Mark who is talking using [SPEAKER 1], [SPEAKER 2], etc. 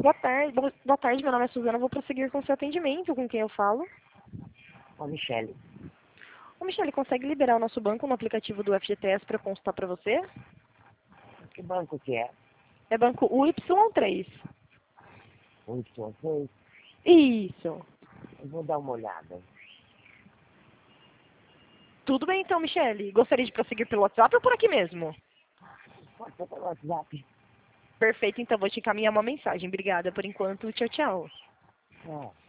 [SPEAKER 1] Boa tarde, meu nome é Suzana, vou prosseguir com o seu atendimento, com quem eu falo.
[SPEAKER 2] Ô, Michele,
[SPEAKER 1] Ô, Michele, consegue liberar o nosso banco no aplicativo do FGTS para consultar para você?
[SPEAKER 2] que banco que é?
[SPEAKER 1] É banco UY3.
[SPEAKER 2] O Y6?
[SPEAKER 1] Isso.
[SPEAKER 2] Eu vou dar uma olhada.
[SPEAKER 1] Tudo bem então, Michele. Gostaria de prosseguir pelo WhatsApp ou por aqui mesmo?
[SPEAKER 2] Pode ser pelo WhatsApp.
[SPEAKER 1] Perfeito, então vou te encaminhar uma mensagem. Obrigada por enquanto. Tchau, tchau.
[SPEAKER 2] É.